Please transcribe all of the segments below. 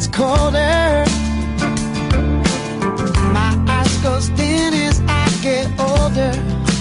gets colder. My eyes go dim as I get older.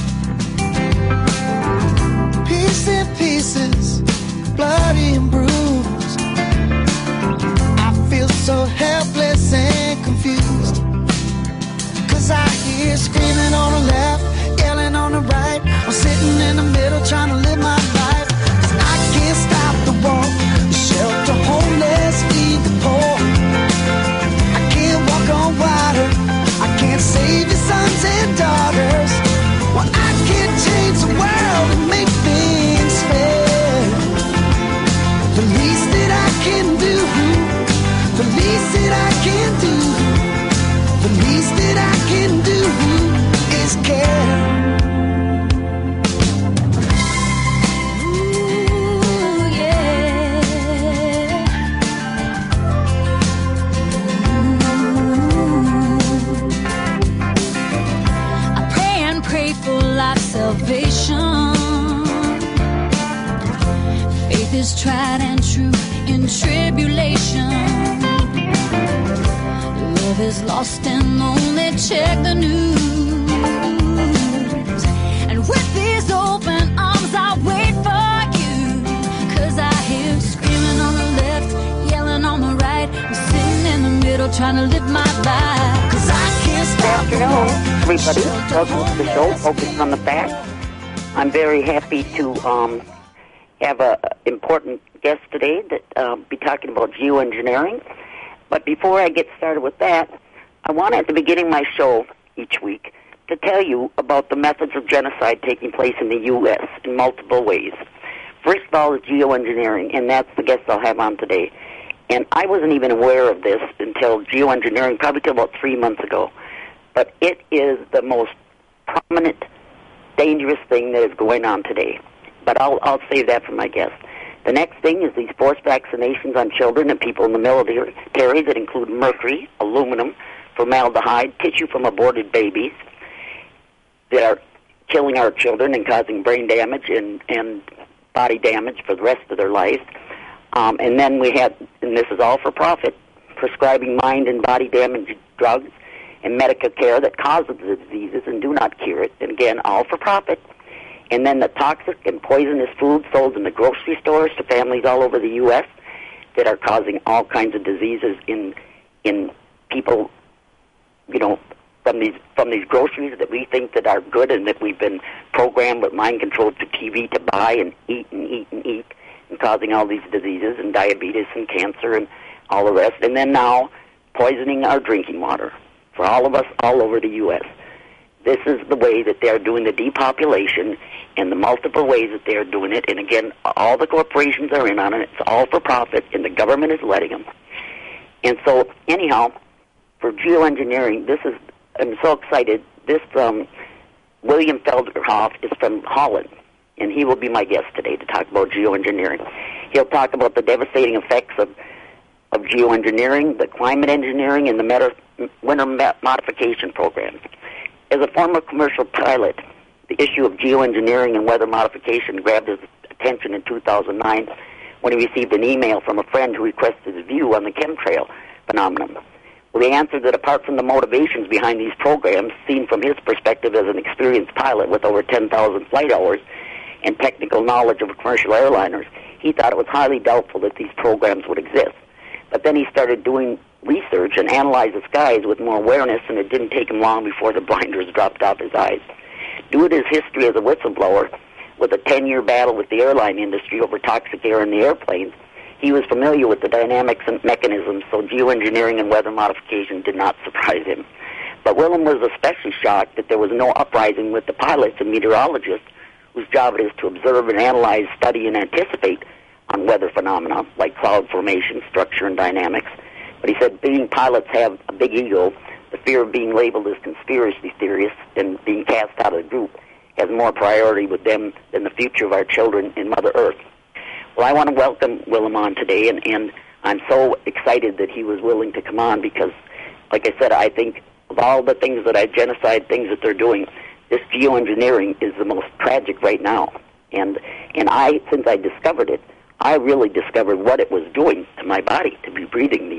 Piece in pieces, bloody and bruised. I feel so helpless and confused. 'Cause I hear screaming on the left, yelling on the right. I'm sitting in the middle trying to live my life. 'Cause I can't stop the war, shelter homeless, feed the poor. I can't walk on water, I can't save your sons and daughters. Well, I can't change the world and make things fair. The least that I can do, the least that I can do, the least that I can do is care. Salvation. Faith is tried and true in tribulation. Love is lost and only check the news. And with these open arms I wait for you. 'Cause I hear screaming on the left, yelling on the right. I'm sitting in the middle trying to live my life. 'Cause I can't stop. Good afternoon, everybody. Welcome to the show, Focus on the Facts. I'm very happy to have an important guest today that be talking about geoengineering. But before I get started with that, I want at the beginning of my show each week to tell you about the methods of genocide taking place in the U.S. in multiple ways. First of all is geoengineering, and that's the guest I'll have on today. And I wasn't even aware of this until geoengineering, probably till about 3 months ago. But it is the most prominent, dangerous thing that is going on today. But I'll save that for my guest. The next thing is these forced vaccinations on children and people in the military that include mercury, aluminum, formaldehyde, tissue from aborted babies that are killing our children and causing brain damage and body damage for the rest of their life. And then we have, and this is all for profit, prescribing mind and body damage drugs and medical care that causes the diseases and do not cure it. And again, all for profit. And then the toxic and poisonous food sold in the grocery stores to families all over the U.S. that are causing all kinds of diseases in people, you know, from these groceries that we think that are good and that we've been programmed with mind control to TV to buy and eat and eat and eat, and causing all these diseases and diabetes and cancer and all the rest. And then now poisoning our drinking water for all of us all over the U.S. This is the way that they're doing the depopulation and the multiple ways that they're doing it. And again, all the corporations are in on it. It's all for profit, and the government is letting them. And so, anyhow, for geoengineering, I'm so excited. This William Felderhoff is from Holland, and he will be my guest today to talk about geoengineering. He'll talk about the devastating effects of geoengineering, the climate engineering, and the winter modification program. As a former commercial pilot, the issue of geoengineering and weather modification grabbed his attention in 2009 when he received an email from a friend who requested his view on the chemtrail phenomenon. Well, he answered that apart from the motivations behind these programs, seen from his perspective as an experienced pilot with over 10,000 flight hours and technical knowledge of commercial airliners, he thought it was highly doubtful that these programs would exist. But then he started doing research and analyzed the skies with more awareness, and it didn't take him long before the blinders dropped off his eyes. Due to his history as a whistleblower, with a 10-year battle with the airline industry over toxic air in the airplanes, he was familiar with the dynamics and mechanisms, so geoengineering and weather modification did not surprise him. But Willem was especially shocked that there was no uprising with the pilots and meteorologists, whose job it is to observe and analyze, study, and anticipate on weather phenomena like cloud formation, structure, and dynamics. But he said being pilots have a big ego, the fear of being labeled as conspiracy theorists and being cast out of the group has more priority with them than the future of our children and Mother Earth. Well, I want to welcome Willem on today, and I'm so excited that he was willing to come on because, like I said, I think of all the things that genocide things that they're doing, this geoengineering is the most tragic right now. And since I discovered it, I really discovered what it was doing to my body to be breathing these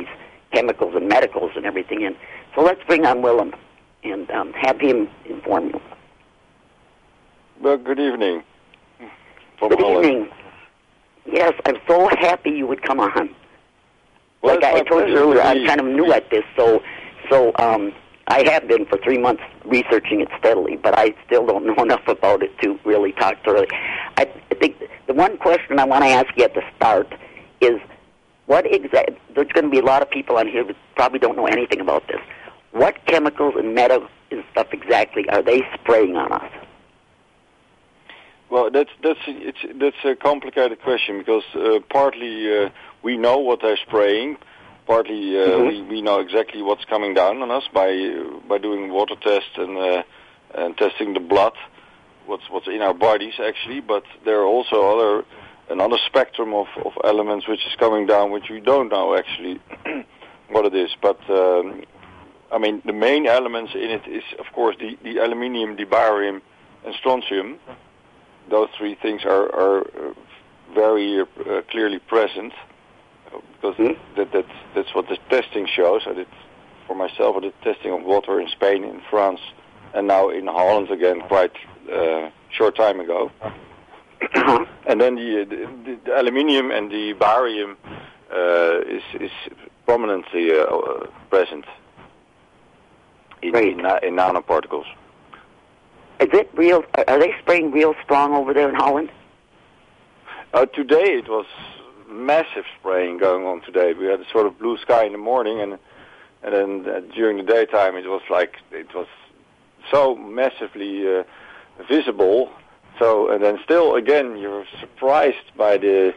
chemicals and medicals and everything in. So let's bring on Willem and have him inform you. Well, good evening. Good evening. Yes, I'm so happy you would come on. Well, like I told you earlier, I'm kind of new at this, so I have been for 3 months researching it steadily, but I still don't know enough about it to really talk thoroughly. I think the one question I want to ask you at the start is, there's going to be a lot of people on here that probably don't know anything about this. What chemicals and metals and stuff exactly are they spraying on us? Well, that's a complicated question because partly we know what they're spraying, partly we know exactly what's coming down on us by doing water tests and testing the blood, what's in our bodies actually. But there are also another spectrum of elements which is coming down, which we don't know actually what it is. But I mean, the main elements in it is of course the aluminium, the barium, and strontium. Those three things are very clearly present because that's what the testing shows. I did for myself. I did testing of water in Spain, in France, and now in Holland again quite short time ago. And then the aluminium and the barium is prominently present in nanoparticles. Is it real? Are they spraying real strong over there in Holland? Today it was massive spraying going on today. We had a sort of blue sky in the morning, and then during the daytime it was so massively visible. So and then still again you're surprised by the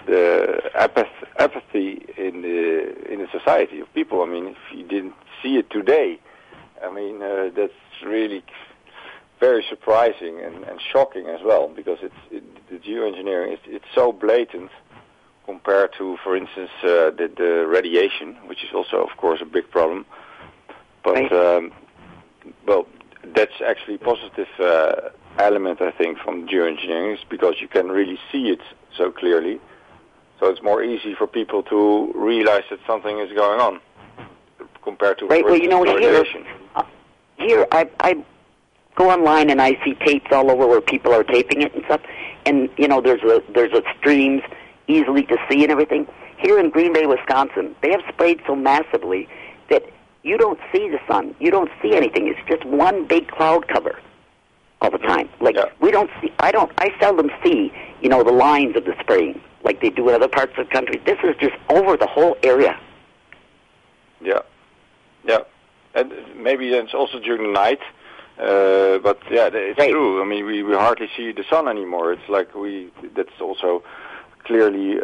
apathy in the society of people. I mean, if you didn't see it today, I mean that's really very surprising and shocking as well, because the geoengineering it's so blatant compared to, for instance, the radiation, which is also, of course, a big problem. But well, that's actually a positive element, I think, from geoengineering, is because you can really see it so clearly. So it's more easy for people to realize that something is going on compared to radiation. Here I go online and I see tapes all over where people are taping it and stuff, and there's a streams easily to see and everything. Here in Green Bay, Wisconsin, they have sprayed so massively that you don't see the sun, you don't see anything. It's just one big cloud cover all the time. We don't see. I seldom see the lines of the spraying like they do in other parts of the country. This is just over the whole area. Yeah, and maybe it's also during the night. But yeah, it's true. I mean, we hardly see the sun anymore. It's like that's also clearly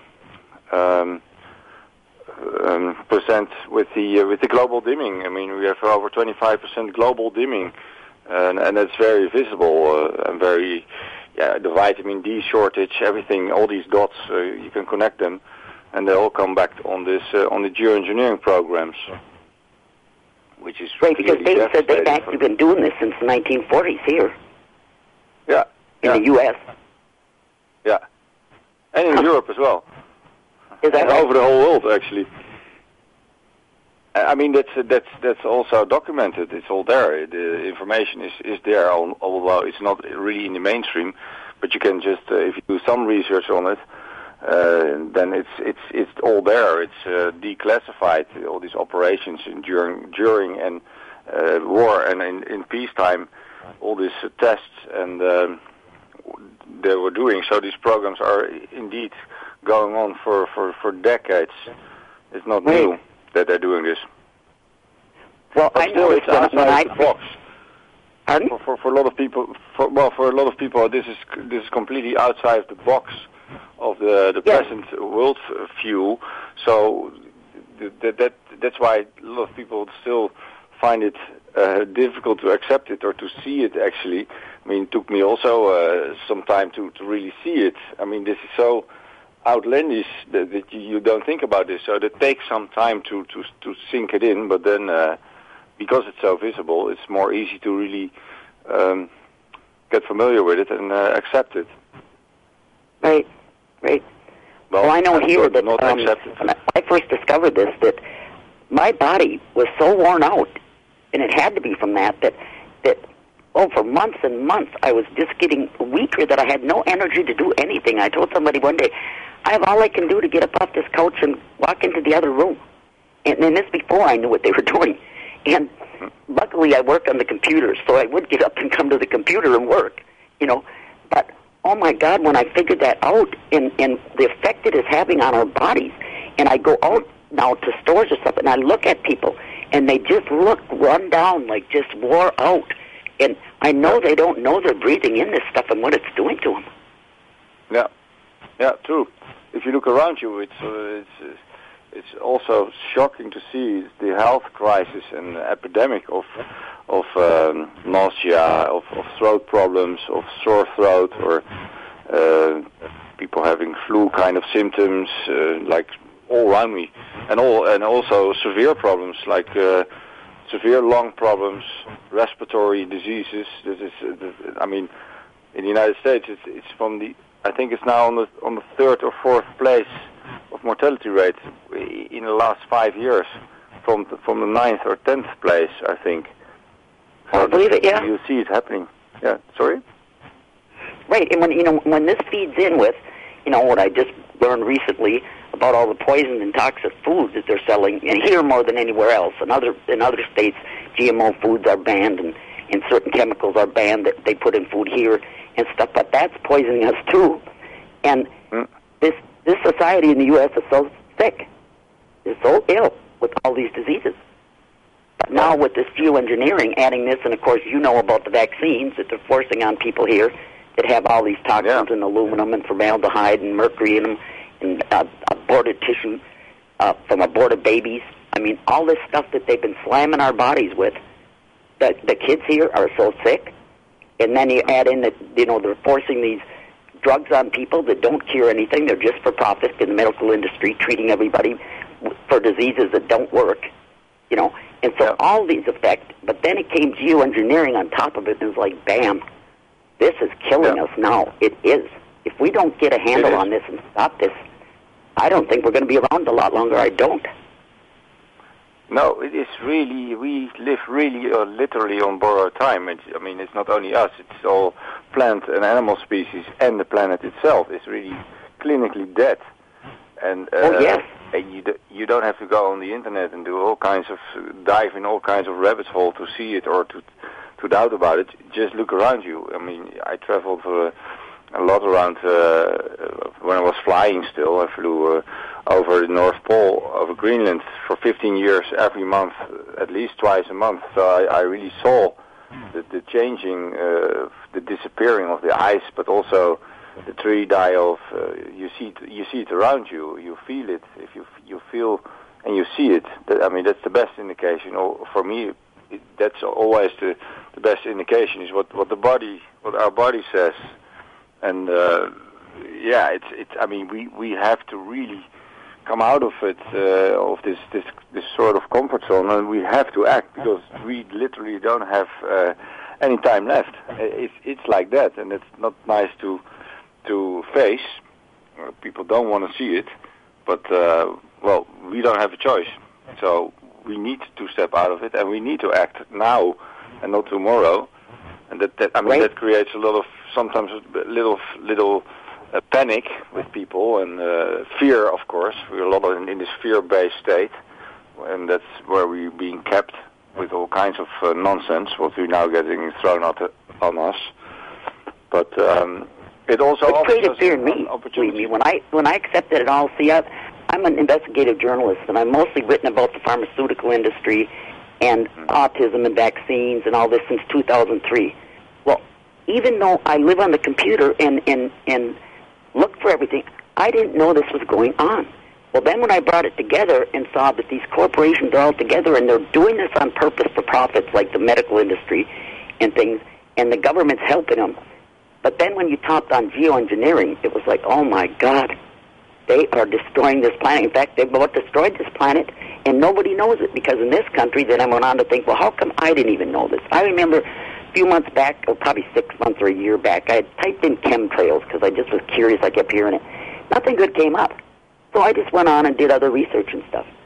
present with the global dimming. I mean, we have over 25% global dimming, and that's very visible and very the vitamin D shortage, everything, all these dots, you can connect them, and they all come back on this on the geoengineering programs. Which is because they said they've actually been doing this since the 1940s here. Yeah. In the U.S. Yeah. And in Europe as well. Is that right? Over the whole world, actually. I mean, that's also documented. It's all there. The information is there, although it's not really in the mainstream. But you can just, if you do some research on it, then it's all there. It's declassified. All these operations during and war and in peacetime, all these tests and they were doing. So these programs are indeed going on for decades. It's not new that they're doing this. Well, but still, it's outside the box. Pardon? For a lot of people, for a lot of people, this is completely outside the box of the present world view. So that's why a lot of people still find it difficult to accept it or to see it. Actually, I mean, it took me also some time to really see it. I mean, this is so outlandish that you don't think about this. So it takes some time to sink it in. But then, because it's so visible, it's more easy to really get familiar with it and accept it. Right. Well, I know here that when I first discovered this, that my body was so worn out, and it had to be from that for months and months I was just getting weaker, that I had no energy to do anything. I told somebody one day, I have all I can do to get up off this couch and walk into the other room. And this before I knew what they were doing. And luckily I work on the computer, so I would get up and come to the computer and work, But, oh my God, when I figured that out and the effect it is having on our bodies, and I go out now to stores or something, and I look at people, and they just look run down, like just wore out. And I know they don't know they're breathing in this stuff and what it's doing to them. Yeah, true. If you look around you, it's also shocking to see the health crisis and epidemic of nausea, of throat problems, of sore throat, or people having flu kind of symptoms, like all around me, and also severe problems like severe lung problems, respiratory diseases. I mean, in the United States, it's I think it's now on the third or fourth place of mortality rate in the last 5 years, from the ninth or 10th place, I think. So I believe it. Yeah, you see it happening. Yeah, sorry. Right, and when this feeds in with, what I just learned recently about all the poison and toxic foods that they're selling, and here more than anywhere else. In other states, GMO foods are banned, and certain chemicals are banned that they put in food here and stuff. But that's poisoning us too. And this society in the U.S. is so sick, is so ill with all these diseases. But now with this geoengineering, adding this, and of course about the vaccines that they're forcing on people here that have all these toxins and aluminum and formaldehyde and mercury in them, and aborted tissue from aborted babies. I mean, all this stuff that they've been slamming our bodies with. The kids here are so sick, and then you add in that they're forcing these drugs on people that don't cure anything. They're just for profit in the medical industry, treating everybody for diseases that don't work. And so all these effects. But then it came geoengineering on top of it, and it was like, bam, this is killing us now. It is. If we don't get a handle on this and stop this, I don't think we're going to be around a lot longer. I don't. No, it is really, we live really literally on borrowed time. It's not only us, it's all plant and animal species, and the planet itself is really clinically dead. And and you don't have to go on the internet and do all kinds of, dive in all kinds of rabbit hole to see it or to doubt about it. Just look around you. I traveled a lot around when I was flying still. I flew over the North Pole, over Greenland for 15 years, every month, at least twice a month. So I really saw the changing, the disappearing of the ice, but also the tree die off. You see it around you. You feel it. If you feel and you see it, that's the best indication. For me, that's always the best indication is what our body says. And we have to really come out of it, of this sort of comfort zone, and we have to act, because we literally don't have any time left. It's like that, and it's not nice to face. People don't want to see it, but we don't have a choice. So we need to step out of it, and we need to act now and not tomorrow. And that creates a lot of, sometimes a little panic with people, and fear, of course. We're a lot in this fear-based state, and that's where we're being kept with all kinds of nonsense, what we're now getting thrown on us. But it also offers created fear in me. When I accepted it all, see, I'm an investigative journalist, and I've mostly written about the pharmaceutical industry and autism and vaccines and all this since 2003. Well, even though I live on the computer and look for everything, I didn't know this was going on. Well, then when I brought it together and saw that these corporations are all together and they're doing this on purpose for profits, like the medical industry and things, and the government's helping them. But then when you topped on geoengineering, it was like, oh my God, they are destroying this planet. In fact, they've about destroyed this planet, and nobody knows it, because in this country, then I went on to think, well, how come I didn't even know this? I remember a few months back, or probably 6 months or a year back, I had typed in chemtrails because I just was curious. I kept hearing it. Nothing good came up. So I just went on and did other research and stuff.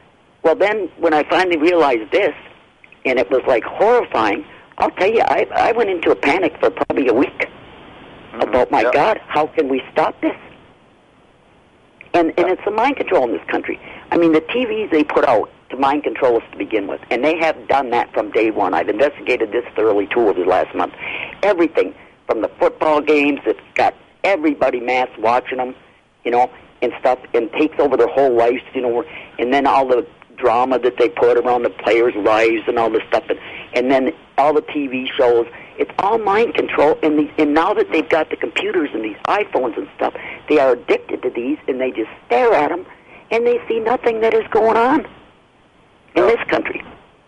Well, then when I finally realized this, and it was like horrifying, I'll tell you, I went into a panic for probably a week about, my God, how can we stop this? And it's the mind control in this country. I mean, the TVs they put out to mind control us to begin with, and they have done that from day one. I've investigated this thoroughly, too, over the last month. Everything from the football games, it's got everybody mass watching them, you know, and stuff, and takes over their whole lives, you know, and then all the drama that they put around the players' lives and all this stuff, and then all the TV shows. It's all mind control, and now that they've got the computers and these iPhones and stuff, they are addicted to these, and they just stare at them, and they see nothing that is going on in this country.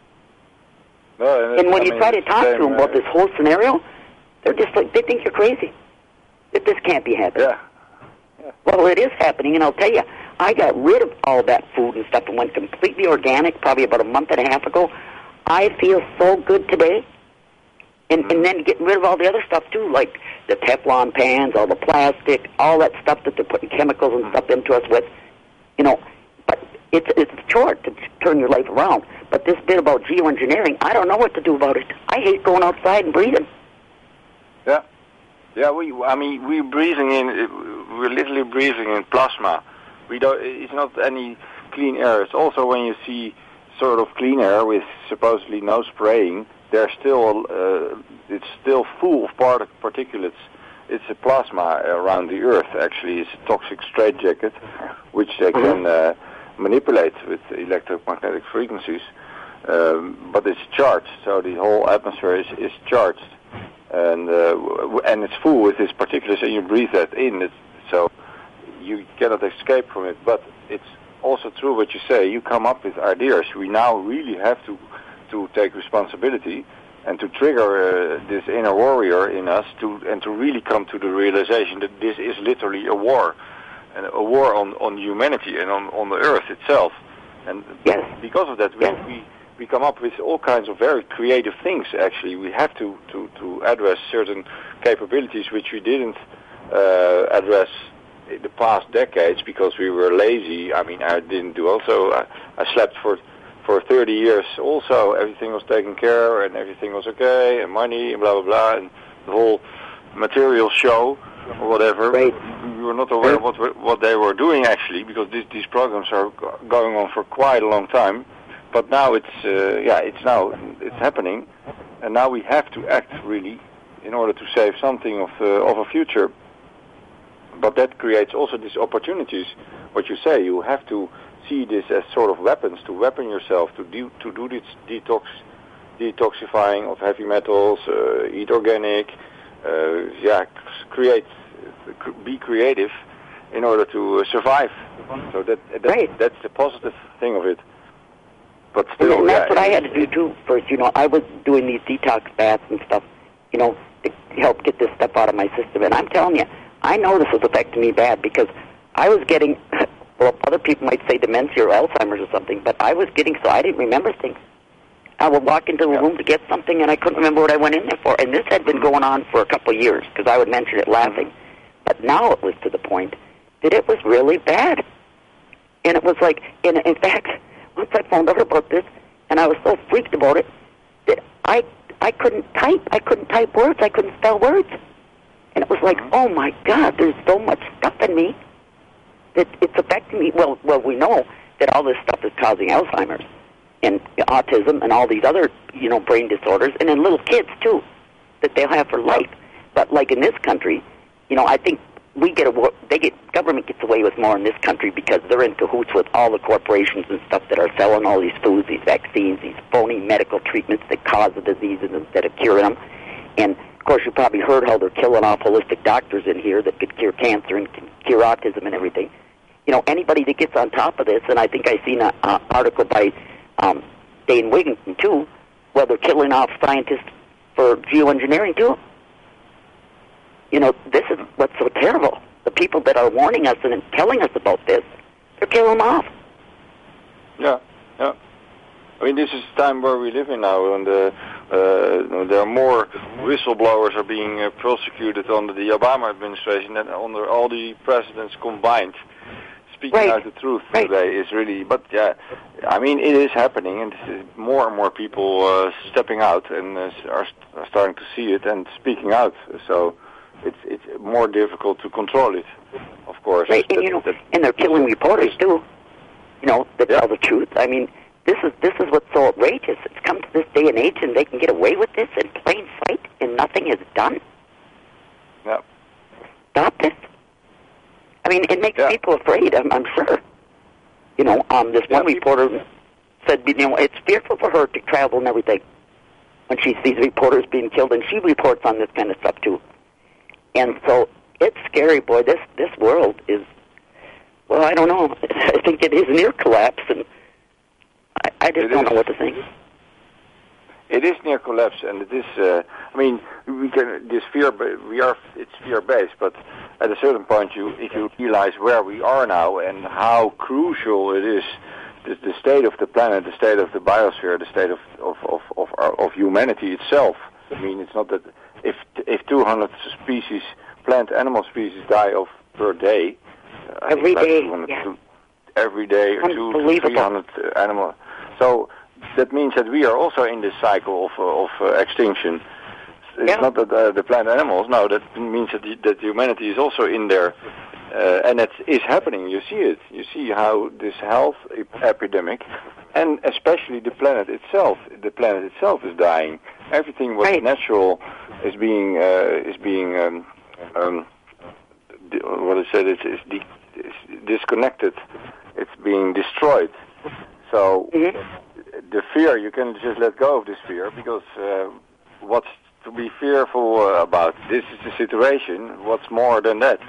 And when you try to talk to them about this whole scenario, they're just like, they think you're crazy. That this can't be happening. Yeah. Well, it is happening, and I'll tell you, I got rid of all that food and stuff and went completely organic probably about a month and a half ago. I feel so good today. And then getting rid of all the other stuff, too, like the Teflon pans, all the plastic, all that stuff that they're putting chemicals and stuff into us with. You know, but it's a chore to turn your life around. But this bit about geoengineering, I don't know what to do about it. I hate going outside and breathing. Yeah. Yeah, we're breathing in, we're literally breathing in plasma. It's not any clean air. It's also when you see sort of clean air with supposedly no spraying, there's still, it's still full of particulates. It's a plasma around the Earth, actually. It's a toxic straitjacket, which they can manipulate with electromagnetic frequencies. But it's charged, so the whole atmosphere is charged. And it's full with these particulates, and you breathe that in. So you cannot escape from it. But it's also true what you say. You come up with ideas. We now really have to take responsibility and to trigger this inner warrior in us and to really come to the realization that this is literally a war, and a war on humanity and on the earth itself. And because of that, we come up with all kinds of very creative things. Actually, we have to address certain capabilities which we didn't address in the past decades because we were lazy. I mean, I didn't do also. I slept for 30 years also. Everything was taken care and everything was okay, and money and blah blah blah, and the whole material show or whatever. Right. We were not aware of what they were doing actually, because these programs are going on for quite a long time. But now it's happening, and now we have to act really in order to save something of a future. But that creates also these opportunities. What you say, you have to see this as sort of weapons, to weapon yourself, to do this detoxifying of heavy metals, eat organic, be creative in order to survive. So that's the positive thing of it. But still, and that's what I had to do too. First, you know, I was doing these detox baths and stuff, you know, to help get this stuff out of my system. And I'm telling you, I know this was affecting me bad because I was getting. Well, other people might say dementia or Alzheimer's or something, but I was getting so I didn't remember things. I would walk into a room to get something, and I couldn't remember what I went in there for. And this had been going on for a couple of years, because I would mention it laughing. But now it was to the point that it was really bad. And it was like, in fact, once I found out about this, and I was so freaked about it, that I couldn't type. I couldn't type words. I couldn't spell words. And it was like, oh, my God, there's so much stuff in me. It's affecting me. Well, we know that all this stuff is causing Alzheimer's and autism and all these other, you know, brain disorders, and in little kids too, that they'll have for life. But like in this country, you know, I think government gets away with more in this country because they're in cahoots with all the corporations and stuff that are selling all these foods, these vaccines, these phony medical treatments that cause the diseases instead of curing them. And of course, you probably heard how they're killing off holistic doctors in here that could cure cancer and can cure autism and everything. You know, anybody that gets on top of this, and I think I seen an article by Dane Wigington, too, where they're killing off scientists for geoengineering, too. You know, this is what's so terrible. The people that are warning us and telling us about this, they're killing them off. Yeah. I mean, this is the time where we live in now, and there are more whistleblowers are being prosecuted under the Obama administration than under all the presidents combined. speaking out the truth today is really. But yeah, I mean, it is happening, and more and more people stepping out and are starting to see it and speaking out. So it's more difficult to control it, of course. Right, and and they're killing reporters too. That tell the truth. I mean, this is what's so outrageous. It's come to this day and age, and they can get away with this in plain sight, and nothing is done. Yeah. Stop this. I mean, it makes people afraid, I'm sure. This one reporter said, it's fearful for her to travel and everything when she sees reporters being killed, and she reports on this kind of stuff, too. And so it's scary, boy. This world is, well, I don't know. I think it is near collapse, and I just don't know what to think. It is near collapse, and it is. I mean, it's fear-based, but at a certain point, if you realize where we are now and how crucial it is, the state of the planet, the state of the biosphere, the state of humanity itself. I mean, it's not that if 200 species, plant animal species, die per day, every day, every day, or 200 to 300 animal. So that means that we are also in this cycle of extinction. It's not that the plant animals. No, that means that humanity is also in there, and it is happening. You see it. You see how this health epidemic, and especially the planet itself. The planet itself is dying. Everything what's natural is being what I said. It's disconnected. It's being destroyed. So the fear, you can just let go of this fear, because what's to be fearful about? This is the situation. What's more than that?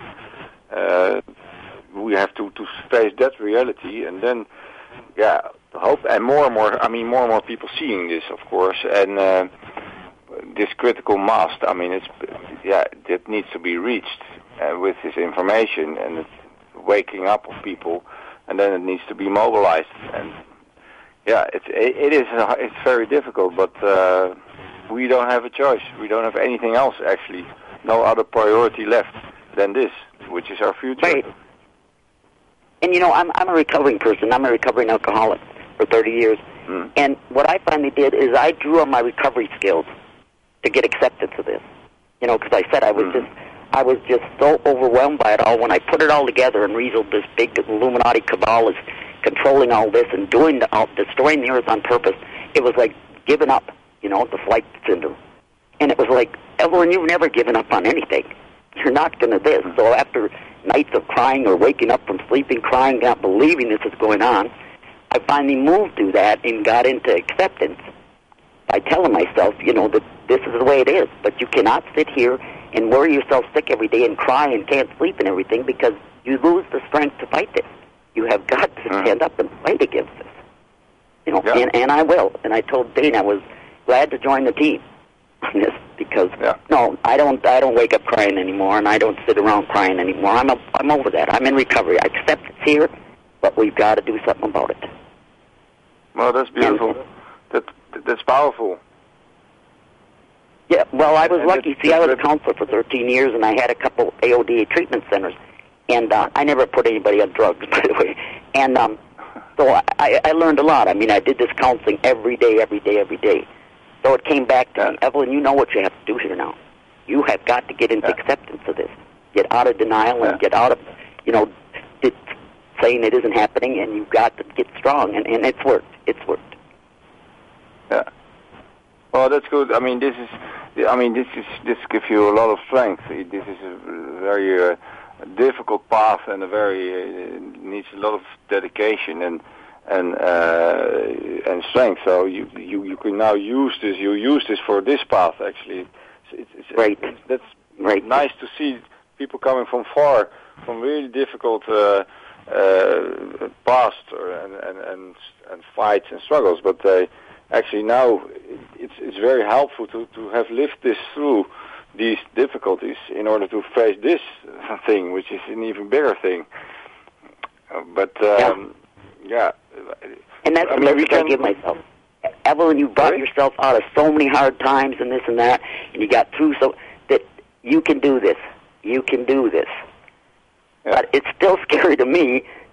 We have to face that reality, and then, hope, and more and more people seeing this, of course, and this critical mass. I mean, that needs to be reached with this information and waking up of people, and then it needs to be mobilized. And it's very difficult, but we don't have a choice. We don't have anything else, actually. No other priority left than this, which is our future. Right. And I'm a recovering person. I'm a recovering alcoholic for 30 years. And what I finally did is I drew on my recovery skills to get acceptance of this. Because I said I was just so overwhelmed by it all. When I put it all together and reasoned this big Illuminati cabal is controlling all this and destroying the earth on purpose, it was like giving up, the flight syndrome. And it was like, Evelyn, you've never given up on anything. You're not going to this. So after nights of crying or waking up from sleeping, crying, not believing this is going on, I finally moved through that and got into acceptance by telling myself, that this is the way it is. But you cannot sit here and worry yourself sick every day and cry and can't sleep and everything, because you lose the strength to fight this. You have got to stand up and fight against this. And I will. And I told Dane I was glad to join the team on this, because no, I don't wake up crying anymore, and I don't sit around crying anymore. I'm over that. I'm in recovery. I accept it's here, but we've got to do something about it. Well, that's beautiful. That's powerful. Yeah, well, I was lucky. See, I was a counselor for 13 years, and I had a couple AODA treatment centers, and I never put anybody on drugs, by the way. And so I learned a lot. I mean, I did this counseling every day. So it came back to me, Evelyn, you know what you have to do here now. You have got to get into acceptance of this. Get out of denial and get out of, saying it isn't happening, and you've got to get strong. And it's worked. It's worked. Yeah. Well, that's good. I mean, this gives you a lot of strength. This is a very difficult path, and needs a lot of dedication and strength. So you can now use this. You use this for this path. Actually, it's right. That's right. Nice to see people coming from far, from really difficult past and fights and struggles, but they. Actually, now it's very helpful to have lived this through these difficulties in order to face this thing, which is an even bigger thing. But And that's the message I give myself. Evelyn, you brought yourself out of so many hard times and this and that, and you got through so that you can do this. You can do this. Yeah. But it's still scary to me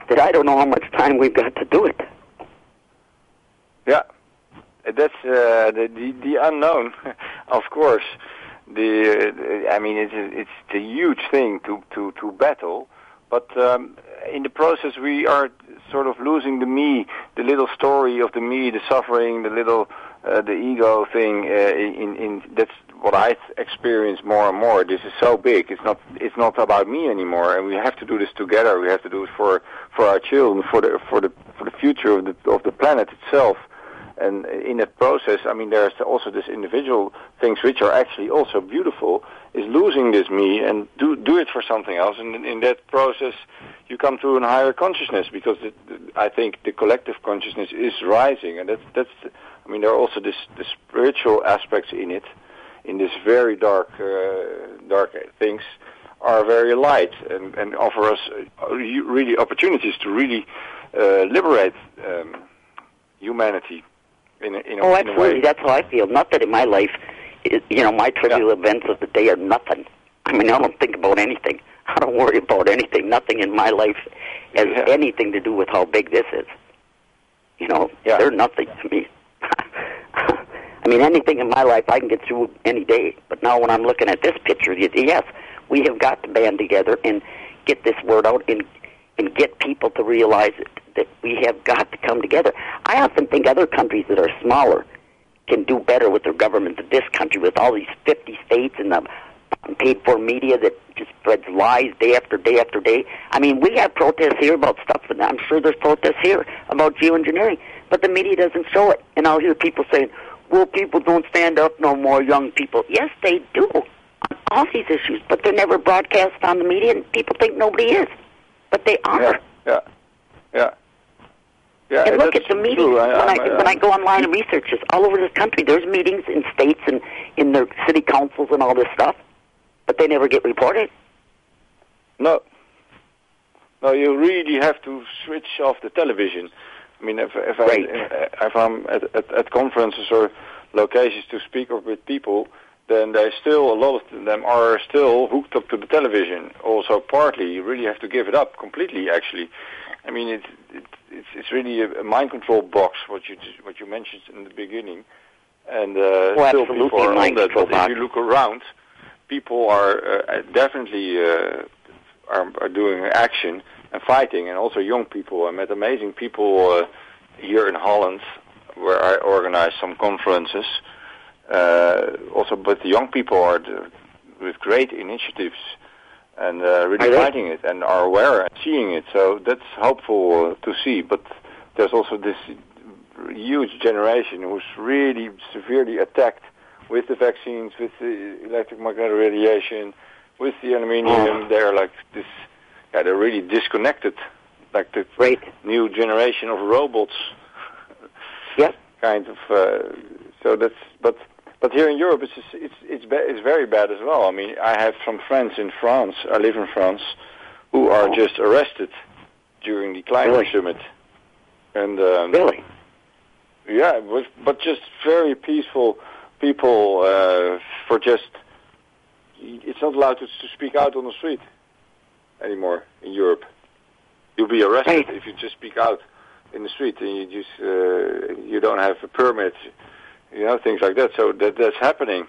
that I don't know how much time we've got to do it. Yeah, that's the unknown, of course. I mean, it's a huge thing to battle, but in the process we are sort of losing the me, the little story of the me, the suffering, the little the ego thing. In that's what I experience more and more. This is so big. It's not about me anymore, and we have to do this together. We have to do it for our children, for the future of the planet itself. And in that process, I mean, there's also this individual things which are actually also beautiful, is losing this me and do it for something else. And in that process, you come to a higher consciousness, because I think the collective consciousness is rising. And that's I mean, there are also the spiritual aspects in it, in this very dark things are very light and offer us really opportunities to really liberate humanity. In absolutely. A way. That's how I feel. Not that in my life, my trivial events of the day are nothing. I mean, I don't think about anything. I don't worry about anything. Nothing in my life has anything to do with how big this is. They're nothing to me. I mean, anything in my life I can get through any day. But now when I'm looking at this picture, yes, we have got to band together and get this word out and get people to realize that we have got to come together. I often think other countries that are smaller can do better with their government than this country, with all these 50 states and the paid-for media that just spreads lies day after day after day. I mean, we have protests here about stuff, and I'm sure there's protests here about geoengineering, but the media doesn't show it. And I'll hear people saying, well, people don't stand up no more, young people. Yes, they do on all these issues, but they're never broadcast on the media, and people think nobody is. But they are. Yeah, and look at the meetings. When I go online and research this, all over this country, there's meetings in states and in their city councils and all this stuff, but they never get reported. No, you really have to switch off the television. I mean, if I'm at conferences or locations to speak with people, then a lot of them are still hooked up to the television. Also, partly, you really have to give it up completely. Actually, I mean, it's really a mind control box. What you mentioned in the beginning, and still people are on that. But if you look around, people are definitely are doing action and fighting, and also young people. I met amazing people here in Holland, where I organized some conferences. Also, but the young people are with great initiatives and really fighting it and are aware and seeing it. So that's hopeful to see. But there's also this huge generation who's really severely attacked with the vaccines, with the electromagnetic radiation, with the aluminium. They're like this. Yeah, they're really disconnected, like the new generation of robots. Yep. Kind of. So that's but here in Europe it's very bad as well. I mean, I have some friends in France. I live in France, who are just arrested during the climate summit. And really? Yeah, but just very peaceful people. For just, it's not allowed to speak out on the street anymore in Europe. You'll be arrested if you just speak out in the street and you just you don't have a permit, things like that. So that's happening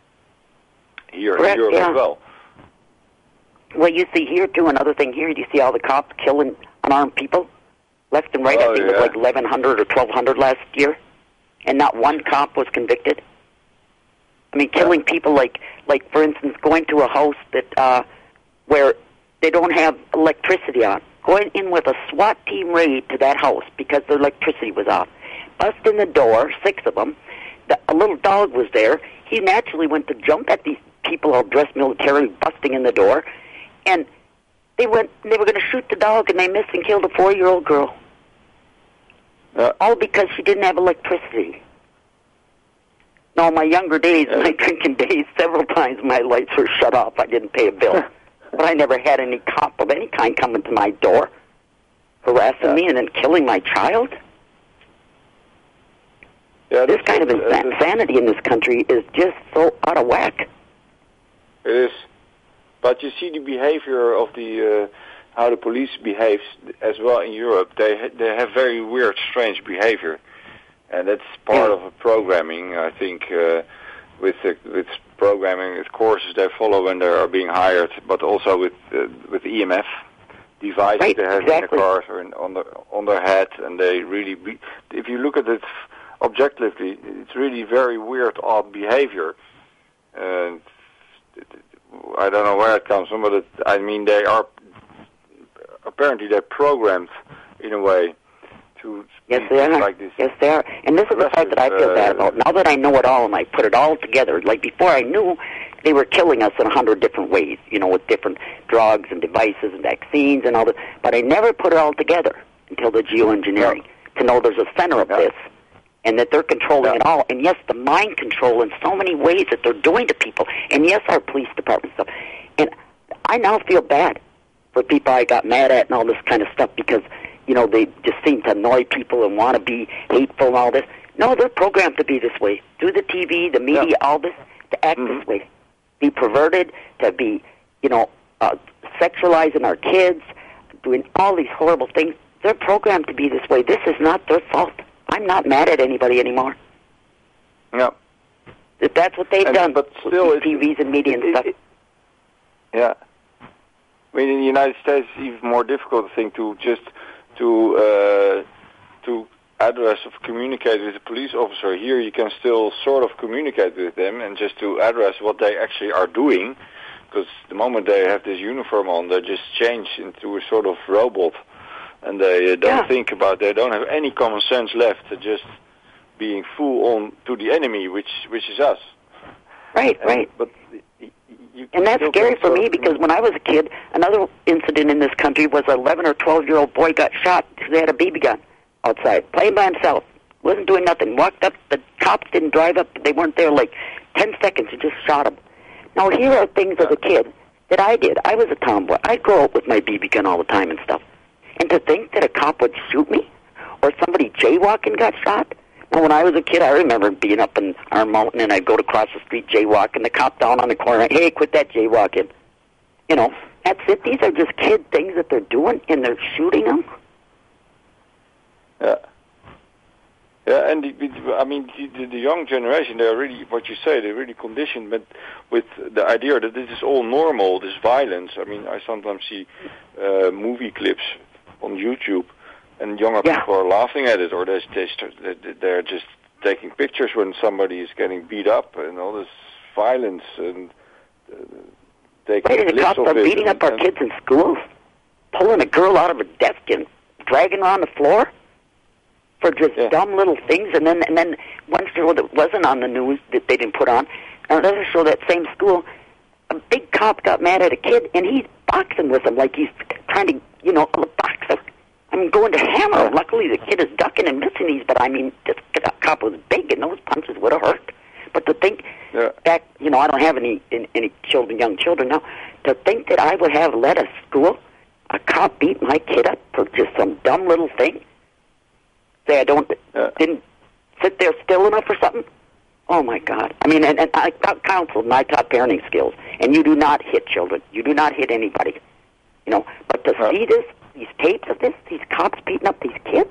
here in Europe as well. Well, you see here too. Another thing here, you see all the cops killing unarmed people left and right. I think it was like 1,100 or 1,200 last year, and not one cop was convicted. I mean, killing people like for instance, going to a house that where they don't have electricity on, going in with a SWAT team raid to that house because their electricity was off, busting the door, 6 of them. A little dog was there. He naturally went to jump at these people all dressed militarily, busting in the door, and they were going to shoot the dog, and they missed and killed a 4-year-old girl. All because she didn't have electricity. Now, in my younger days, my drinking days, several times my lights were shut off. I didn't pay a bill. But I never had any cop of any kind coming to my door, harassing me and then killing my child. Yeah, this kind of insanity in this country is just so out of whack. It is. But you see the behavior of the how the police behaves as well in Europe. They have very weird, strange behavior, and that's part of a programming. I think with programming, with courses they follow when they are being hired, but also with EMF devices they have in their cars or on their head, and they really. If you look at it objectively, it's really very weird, odd behavior. I don't know where it comes from, but they are apparently they're programmed in a way to speak like this. Yes, they are. And this is the part that I feel bad about. Now that I know it all and I put it all together, like before I knew they were killing us in 100 different ways, with different drugs and devices and vaccines and all that. But I never put it all together until the geoengineering to know there's a center of this. And that they're controlling it all. And yes, the mind control in so many ways that they're doing to people. And yes, our police department stuff. And I now feel bad for people I got mad at and all this kind of stuff because, they just seem to annoy people and want to be hateful and all this. No, they're programmed to be this way. Through the TV, the media, all this, to act this way. Be perverted, to be, sexualizing our kids, doing all these horrible things. They're programmed to be this way. This is not their fault. I'm not mad at anybody anymore. No. If that's what they've done, but still, with TVs and media and stuff. Yeah. I mean, in the United States, it's even more difficult, I think, to address or communicate with a police officer. Here, you can still sort of communicate with them and just to address what they actually are doing, because the moment they have this uniform on, they just change into a sort of robot. And they don't think about. They don't have any common sense left. They're just being full on to the enemy, which is us. Right. But and that's scary for me because when I was a kid, another incident in this country was an 11 or 12-year-old boy got shot because they had a BB gun outside, playing by himself, wasn't doing nothing. Walked up, the cops didn't drive up. They weren't there like 10 seconds and just shot him. Now here are things as a kid that I did. I was a tomboy. I'd go out with my BB gun all the time and stuff. And to think that a cop would shoot me, or somebody jaywalking got shot. Now, when I was a kid, I remember being up in Arm Mountain, and I'd go across the street jaywalking, the cop down on the corner, hey, quit that jaywalking. That's it. These are just kid things that they're doing, and they're shooting them. Yeah, and the young generation, they're really, what you say, they're really conditioned with the idea that this is all normal, this violence. I mean, I sometimes see movie clips on YouTube, and younger people are laughing at it, or they're just taking pictures when somebody is getting beat up, and all this violence, and taking the cops are beating up our kids in schools, pulling a girl out of a desk and dragging her on the floor for just dumb little things, and then one show that wasn't on the news that they didn't put on, another show, that same school, a big cop got mad at a kid, and he's boxing with him like he's trying to, a boxer. Going to hammer him. Luckily, the kid is ducking and missing these, but this cop was big, and those punches would have hurt. But to think back, I don't have any children, young children now, to think that I would have let a school, a cop beat my kid up for just some dumb little thing, say I didn't sit there still enough or something. Oh my God! I mean, and I counseled and I taught parenting skills, and you do not hit children. You do not hit anybody. But to see this, these tapes of this, these cops beating up these kids,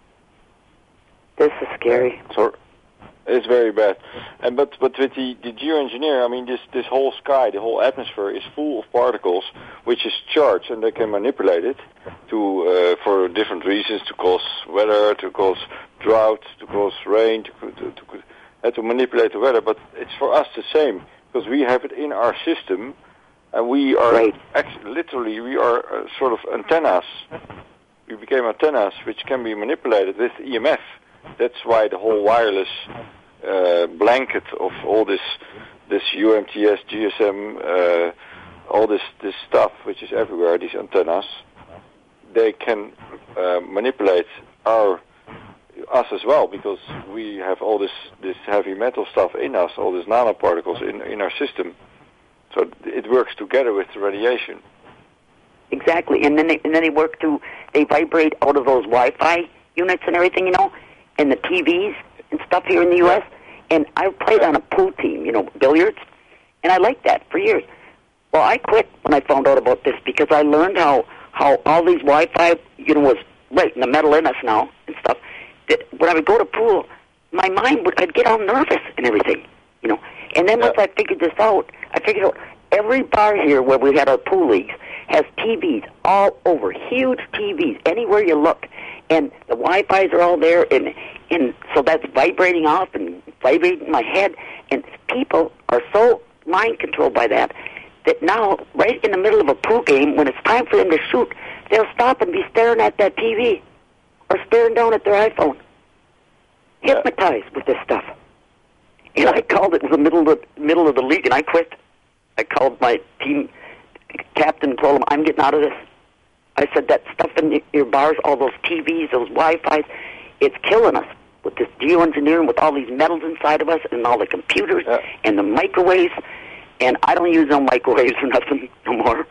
this is scary. So it's very bad. But with the geoengineer, I mean, this whole sky, the whole atmosphere is full of particles, which is charged, and they can manipulate it to for different reasons, to cause weather, to cause drought, to cause rain, to manipulate the weather. But it's for us the same, because we have it in our system. And we are literally, we are sort of antennas. We became antennas which can be manipulated with EMF. That's why the whole wireless blanket of all this UMTS, GSM, all this stuff which is everywhere, these antennas, they can manipulate us as well, because we have all this heavy metal stuff in us, all these nanoparticles in our system. So it works together with the radiation. Exactly, and then they vibrate out of those Wi-Fi units and everything, and the TVs and stuff here in the U.S. And I played on a pool team, billiards, and I liked that for years. Well, I quit when I found out about this because I learned how how all these Wi-Fi, was right in the metal in us now and stuff. That when I would go to pool, my mind I'd get all nervous and everything, And then once I figured this out, every bar here where we had our pool leagues has TVs all over, huge TVs anywhere you look, and the Wi-Fi's are all there, and so that's vibrating off and vibrating in my head, and people are so mind controlled by that now, right in the middle of a pool game, when it's time for them to shoot, they'll stop and be staring at that TV or staring down at their iPhone, hypnotized with this stuff. And I called it in the middle of the league, and I quit. I called my team captain and told him, I'm getting out of this. I said, that stuff in your bars, all those TVs, those Wi-Fis, it's killing us with this geoengineering, with all these metals inside of us and all the computers and the microwaves. And I don't use no microwaves or nothing no more.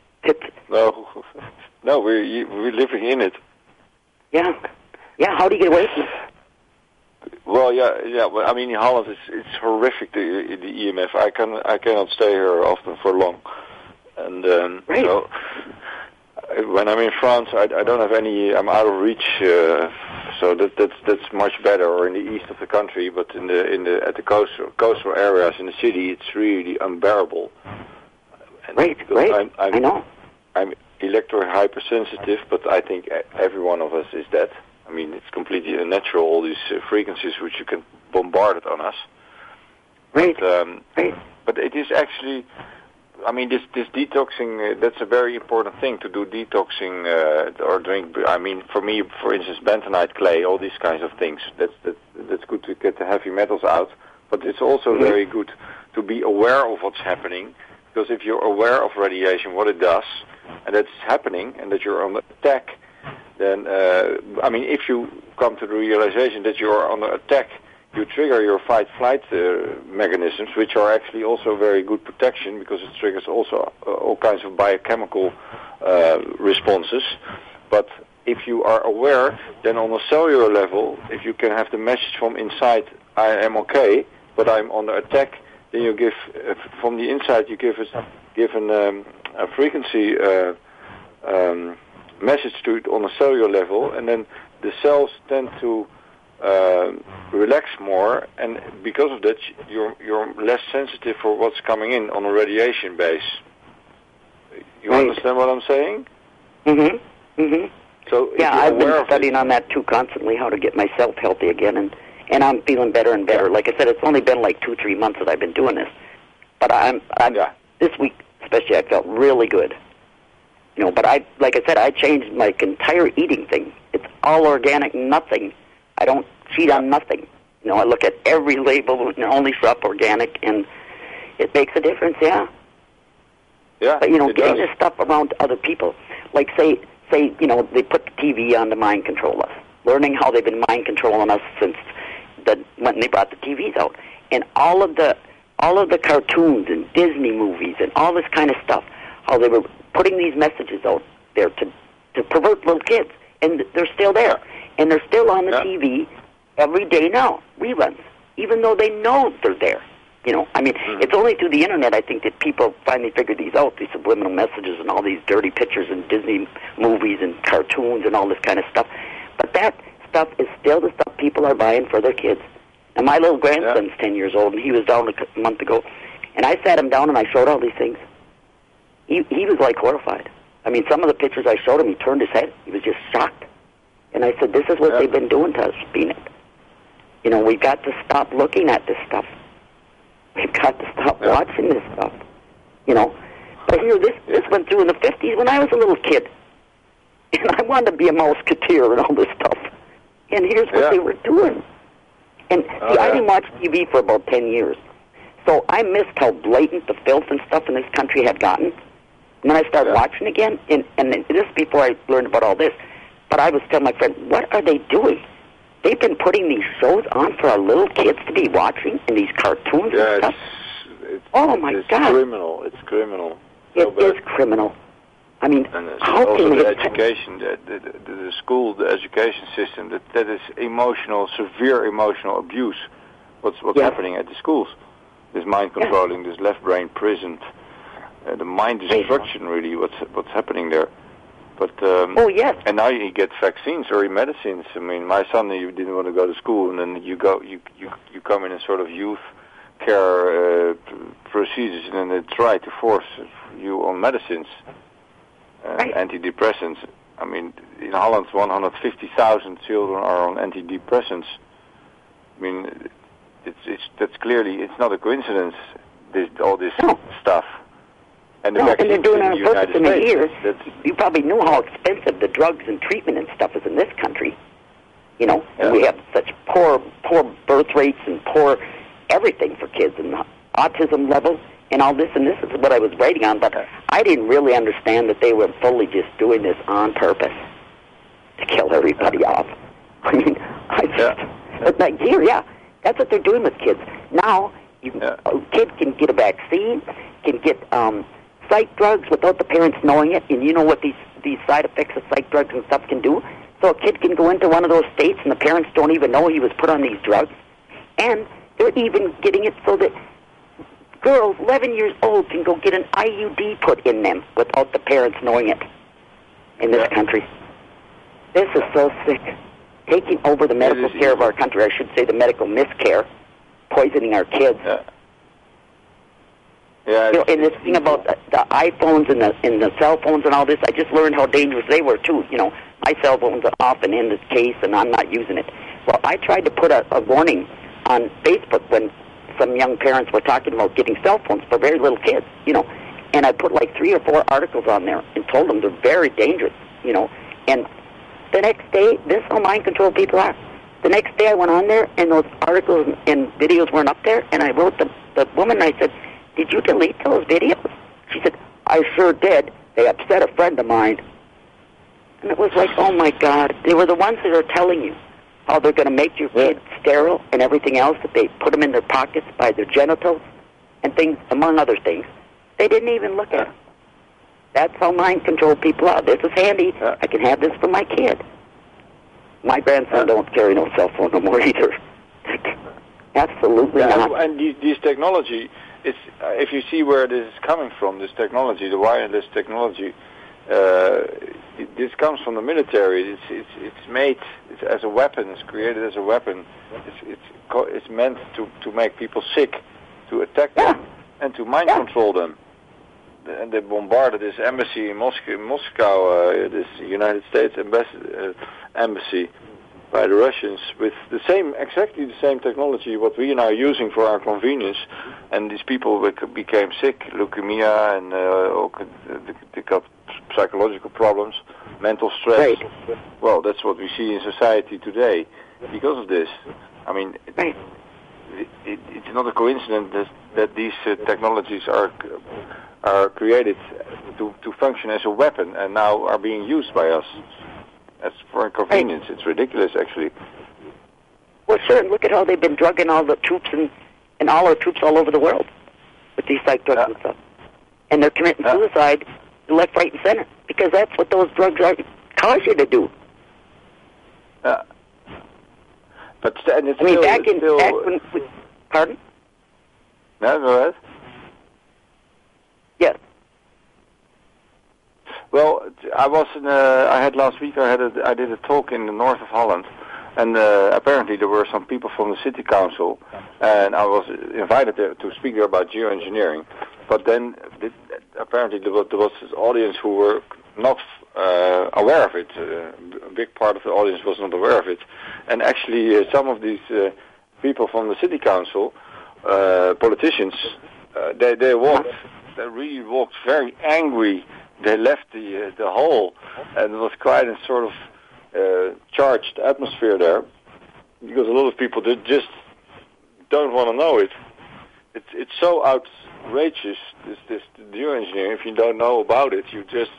No, we're living in it. Yeah. How do you get away from it? Well, Well, I mean, in Holland, it's horrific, the EMF. I cannot stay here often for long. And right. So when I'm in France, I don't have any. I'm out of reach. So that's much better, or in the east of the country. But at the coastal areas in the city, it's really unbearable. And right. I know. I'm electro hypersensitive, but I think every one of us is that. I mean, it's completely unnatural, all these frequencies which you can bombard on us. Right. But it is actually, I mean, this detoxing, that's a very important thing, to do detoxing or drink. I mean, for me, for instance, bentonite clay, all these kinds of things. That's good to get the heavy metals out. But it's also very good to be aware of what's happening, because if you're aware of radiation, what it does, and that's happening, and that you're on attack, then, I mean, if you come to the realization that you're under attack, you trigger your fight-flight mechanisms, which are actually also very good protection, because it triggers also all kinds of biochemical responses. But if you are aware, then on a cellular level, if you can have the message from inside, I am okay, but I'm under attack, then you give, from the inside, you give a frequency message to it on a cellular level, and then the cells tend to relax more, and because of that, you're less sensitive for what's coming in on a radiation base. You understand what I'm saying? So I've been studying on that too constantly, how to get myself healthy again, and I'm feeling better and better. Like I said, it's only been like 2-3 months that I've been doing this, but I'm this week especially, I felt really good. But like I said, I changed my entire eating thing. It's all organic, nothing. I don't cheat on nothing. I look at every label, only shop organic, and it makes a difference, Yeah, but, getting this stuff around to other people, like say, they put the TV on to mind control us, learning how they've been mind controlling us since when they brought the TVs out, and all of the cartoons and Disney movies and all this kind of stuff, how they were putting these messages out there to pervert little kids, and they're still there, and they're still on the TV every day now, reruns, even though they know they're there. I mean, it's only through the internet, I think, that people finally figure these out, these subliminal messages and all these dirty pictures and Disney movies and cartoons and all this kind of stuff. But that stuff is still the stuff people are buying for their kids. And my little grandson's 10 years old, and he was down a month ago, and I sat him down and I showed all these things. He was like horrified. I mean, some of the pictures I showed him, he turned his head. He was just shocked. And I said, this is what they've been doing to us, Peanut. We've got to stop looking at this stuff. We've got to stop watching this stuff. But this went through in the 50s when I was a little kid. And I wanted to be a Mouseketeer and all this stuff. And here's what they were doing. And see, I didn't watch TV for about 10 years. So I missed how blatant the filth and stuff in this country had gotten. And then I started watching again, and this is before I learned about all this. But I was telling my friend, what are they doing? They've been putting these shows on for our little kids to be watching, and these cartoons and stuff. Oh my God! It's criminal. It is criminal. I mean, how also can the education, the school, the education system, that is severe emotional abuse. What's happening at the schools? This mind controlling, this left brain prisoned, the mind destruction. Really, what's happening there? But oh yes, and now you get vaccines or medicines. I mean, my son, he didn't want to go to school, and then you come in a sort of youth care procedures, and then they try to force you on medicines, right. Antidepressants. I mean, in Holland, 150,000 children are on antidepressants. I mean, that's clearly, it's not a coincidence. All this stuff. And the and they're doing it on purpose in the years. You probably knew how expensive the drugs and treatment and stuff is in this country. You know, and we have such poor birth rates and poor everything for kids, and the autism level and all this. And this is what I was writing on, but I didn't really understand that they were fully just doing this on purpose to kill everybody off. I mean, but like here, that's what they're doing with kids. Now, a kid can get a vaccine, can get psych drugs without the parents knowing it, and you know what these side effects of psych drugs and stuff can do? So a kid can go into one of those states and the parents don't even know he was put on these drugs, and they're even getting it so that girls 11 years old can go get an IUD put in them without the parents knowing it in this country. This is so sick. Taking over the medical care of our country, I should say the medical miscare, poisoning our kids. Yeah, you know, and this thing about the iPhones and the cell phones and all this, I just learned how dangerous they were too. You know, my cell phone's often in this case, and I'm not using it. Well, I tried to put a warning on Facebook when some young parents were talking about getting cell phones for very little kids, you know, and I put like 3 or 4 articles on there and told them they're very dangerous, you know. And the next day, this is how mind control people are. The next day I went on there, and those articles and videos weren't up there, and I wrote the woman, and I said, "Did you delete those videos?" She said, "I sure did. They upset a friend of mine." And it was like, oh my God, they were the ones that are telling you how they're going to make your kids sterile and everything else, that they put them in their pockets by their genitals and things, among other things. They didn't even look at it. That's how mind control people are. This is handy. I can have this for my kid. My grandson don't carry no cell phone no more either. Absolutely not. And this technology, if you see where this is coming from, this technology, the wireless technology, this comes from the military. It's made as a weapon. It's created as a weapon. It's meant to make people sick, to attack them, and to mind control them. And they bombarded this embassy in Moscow, this United States embassy, by the Russians with exactly the same technology what we are now using for our convenience. And these people became sick, leukemia, and they got psychological problems, mental stress. Right. Well, that's what we see in society today because of this. I mean, it's not a coincidence that these technologies are created to function as a weapon and now are being used by us. As for convenience, it's ridiculous, actually. Well, sure, and look at how they've been drugging all the troops and all our troops all over the world with these psych drugs and stuff. And they're committing suicide left, right, and center because that's what those drugs cause you to do. But it's back when pardon? No, go ahead. Yes. Well, I had last week. I did a talk in the north of Holland, and apparently there were some people from the city council, and I was invited there to speak there about geoengineering. But then apparently there was this audience who were not aware of it. A big part of the audience was not aware of it, and actually some of these people from the city council, politicians, they really walked very angry. They left the hall, and it was quite a sort of charged atmosphere there, because a lot of people just don't want to know it. It's so outrageous, this geoengineering. If you don't know about it, you just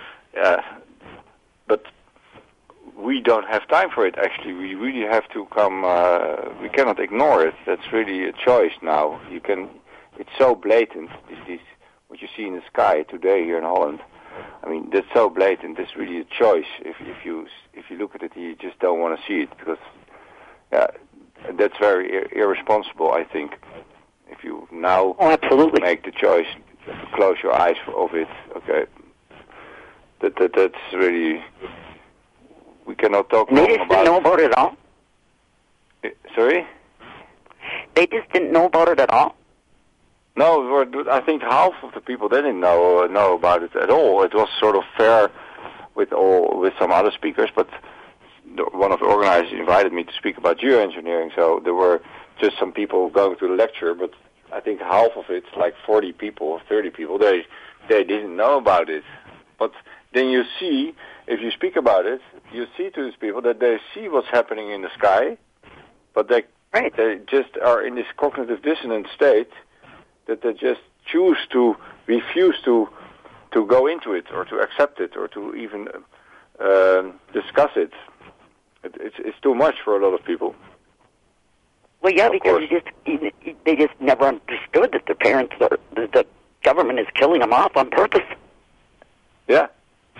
but we don't have time for it. Actually, we really have to come. We cannot ignore it. That's really a choice now. It's so blatant. This what you see in the sky today here in Holland. I mean, that's so blatant. It's really a choice. If you look at it, you just don't want to see it because that's very irresponsible. I think if you now absolutely make the choice to close your eyes over it, okay. That's really, we cannot talk They long just about didn't know about it at all? Sorry? They just didn't know about it at all? No, I think half of the people didn't know about it at all. It was sort of fair with some other speakers, but one of the organizers invited me to speak about geoengineering, so there were just some people going to the lecture, but I think half of it, like 40 people or 30 people, they didn't know about it. But then you see, if you speak about it, you see to these people that they see what's happening in the sky, but they just are in this cognitive dissonance state that they just refuse to go into it or to accept it or to even discuss it. It's too much for a lot of people. Well, yeah, because they just never understood that the government is killing them off on purpose. Yeah.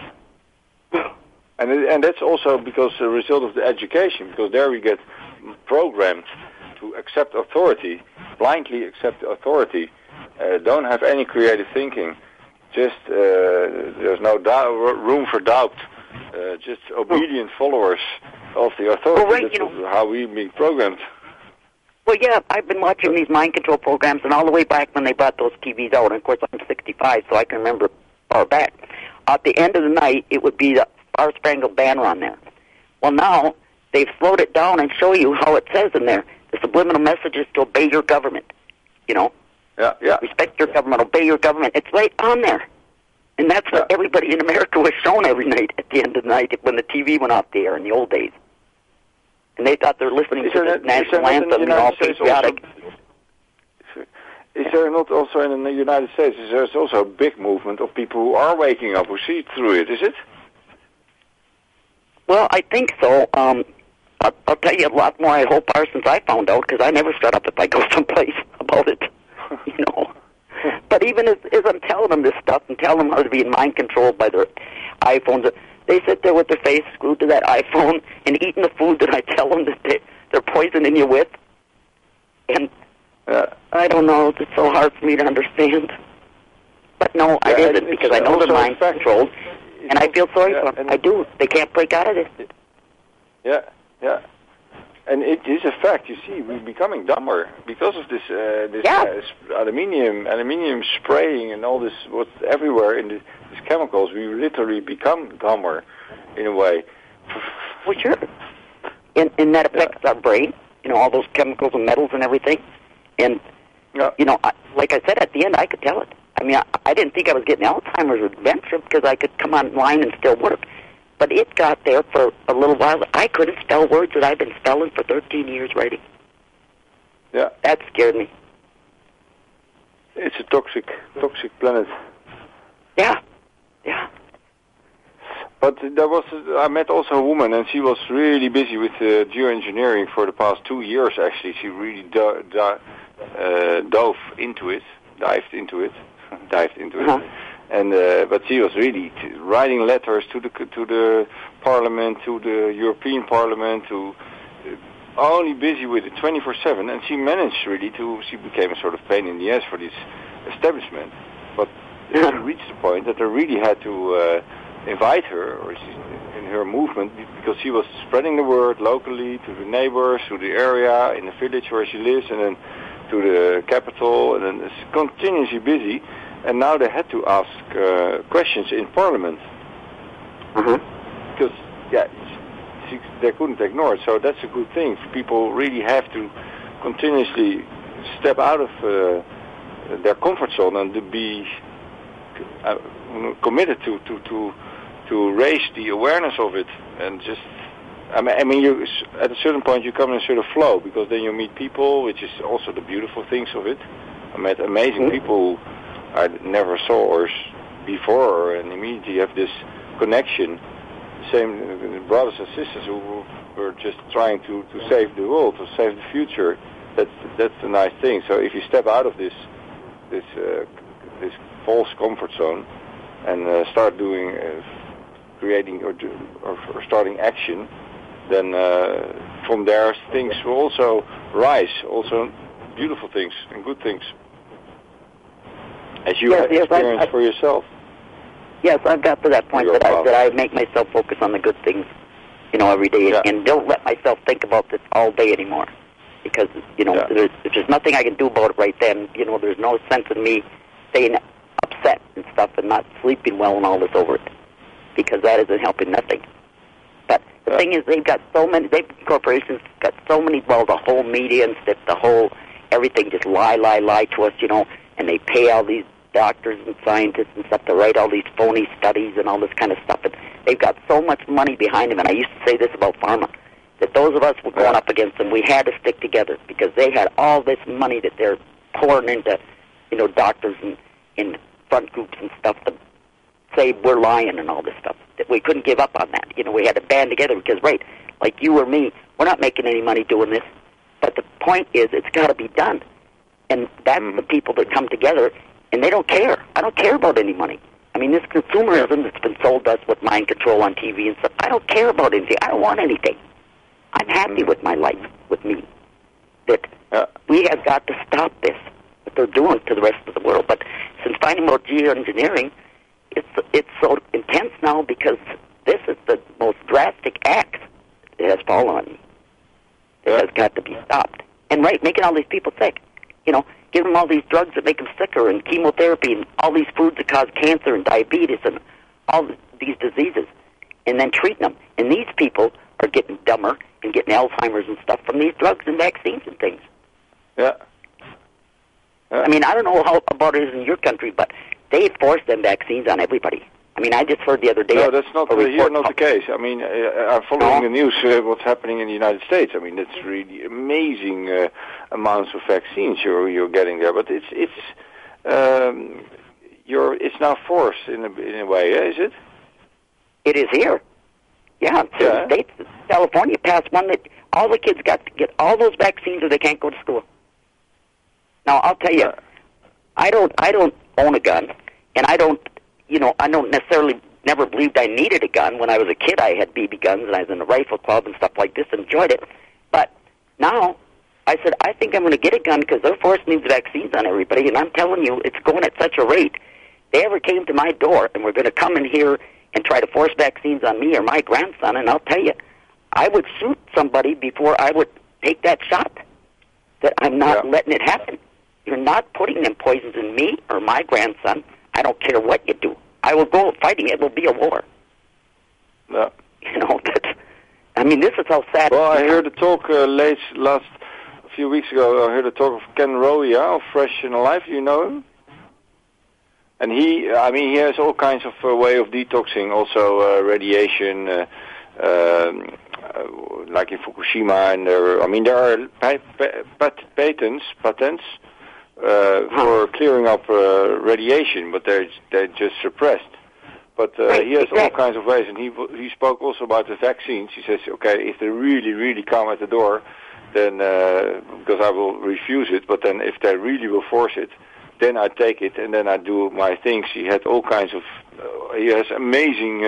And that's also because the result of the education, because there we get programmed to accept authority, blindly accept authority, don't have any creative thinking, just there's no room for doubt, just obedient followers of the authority. Well, right, that's how we've been programmed. Well, yeah, I've been watching these mind control programs, and all the way back when they brought those TVs out, and of course I'm 65, so I can remember far back. At the end of the night, it would be the Star Spangled Banner on there. Well, now they've slowed it down and show you how it says in there. The subliminal message is to obey your government. You know? Yeah. Respect your government, obey your government. It's right on there. And that's what everybody in America was shown every night at the end of the night when the TV went off the air in the old days. And they thought they were listening to the national anthem and all patriotic. Is there not also in the United States, there's also a big movement of people who are waking up, who see through it, is it? Well, I think so. I'll tell you a lot more, I hope, since I found out, because I never shut up if I go someplace about it, you know. But even as I'm telling them this stuff and telling them how to be mind controlled by their iPhones, they sit there with their face screwed to that iPhone and eating the food that I tell them that they're poisoning you with. And I don't know, it's so hard for me to understand. But no, it isn't, because I know they're mind controlled, and I feel sorry for them. I do. They can't break out of this. Yeah. And it is a fact. You see, we're becoming dumber because of this aluminium spraying and all this. What's everywhere in these chemicals? We literally become dumber, in a way. Well, sure. And that affects our brain. You know, all those chemicals and metals and everything. And you know, like I said, at the end, I could tell it. I mean, I didn't think I was getting Alzheimer's or dementia because I could come online and still work. But it got there for a little while. I couldn't spell words that I've been spelling for 13 years writing. Yeah. That scared me. It's a toxic planet. Yeah. But I met also a woman, and she was really busy with geoengineering for the past 2 years, actually. She really dived into it. Uh-huh. And but she was really writing letters to the Parliament, to the European Parliament, only busy with it 24/7. And she managed really she became a sort of pain in the ass for this establishment. But she reached the point that they really had to invite her, or in her movement, because she was spreading the word locally to the neighbors, to the area, in the village where she lives, and then to the capital, and then it's continuously busy. And now they had to ask questions in Parliament. Because, they couldn't ignore it. So that's a good thing. People really have to continuously step out of their comfort zone and to be committed to raise the awareness of it. And just, I mean, you, at a certain point you come in a sort of flow, because then you meet people, which is also the beautiful things of it. I met amazing people I never saw before, and immediately you have this connection. Same brothers and sisters who were just trying to save the world, to save the future. That's the nice thing. So if you step out of this false comfort zone and start doing, creating or starting action, then from there things will also rise. Also beautiful things and good things. As you have experienced for yourself. Yes, I've got to that point that I make myself focus on the good things, every day, and don't let myself think about this all day anymore. Because, there's nothing I can do about it right then. There's no sense in me staying upset and stuff and not sleeping well and all this over it. Because that isn't helping nothing. But the thing is, corporations got so many, the whole media and stuff, everything just lie to us, and they pay all these doctors and scientists and stuff to write all these phony studies and all this kind of stuff. And they've got so much money behind them. And I used to say this about pharma, that those of us who were going up against them, we had to stick together because they had all this money that they're pouring into, doctors and in front groups and stuff to say we're lying and all this stuff. That we couldn't give up on that. We had to band together because, like you or me, we're not making any money doing this. But the point is, it's got to be done. And that's the people that come together, and they don't care. I don't care about any money. I mean, this consumerism that's been sold to us with mind control on TV and stuff, I don't care about anything. I don't want anything. I'm happy with my life, with me. That we have got to stop this, what they're doing to the rest of the world. But since finding out geoengineering, it's so intense now because this is the most drastic act that has fallen on me. It has got to be stopped. And making all these people sick. Give them all these drugs that make them sicker and chemotherapy and all these foods that cause cancer and diabetes and all these diseases. And then treating them. And these people are getting dumber and getting Alzheimer's and stuff from these drugs and vaccines and things. Yeah. I mean, I don't know how about it is in your country, but they force them vaccines on everybody. I mean, I just heard the other day... No, that's not the case. I mean, I'm following the news, what's happening in the United States. I mean, it's really amazing amounts of vaccines you're getting there. But it's now forced in a way, is it? It is here. Yeah, the states, California passed one that all the kids got to get all those vaccines or they can't go to school. Now, I'll tell you, I don't own a gun, and I don't necessarily never believed I needed a gun. When I was a kid, I had BB guns, and I was in a rifle club and stuff like this and enjoyed it. But now, I said, I think I'm going to get a gun because they're forcing these vaccines on everybody, and I'm telling you, it's going at such a rate. They ever came to my door and were going to come in here and try to force vaccines on me or my grandson, and I'll tell you, I would shoot somebody before I would take that shot. That I'm not letting it happen. You're not putting them poisons in me or my grandson. I don't care what you do. I will go fighting. It will be a war. Yeah. I mean, this is how sad. Well, I heard a talk a few weeks ago. I heard a talk of Ken Roya of Fresh and Alive. You know him? And he has all kinds of way of detoxing. Also, radiation, like in Fukushima, and there are patents. For clearing up radiation, but they're just suppressed. But he has all kinds of ways, and he spoke also about the vaccines. He says, okay, if they really, really come at the door, then because I will refuse it, but then if they really will force it, then I take it, and then I do my things. He had all kinds of, he has amazing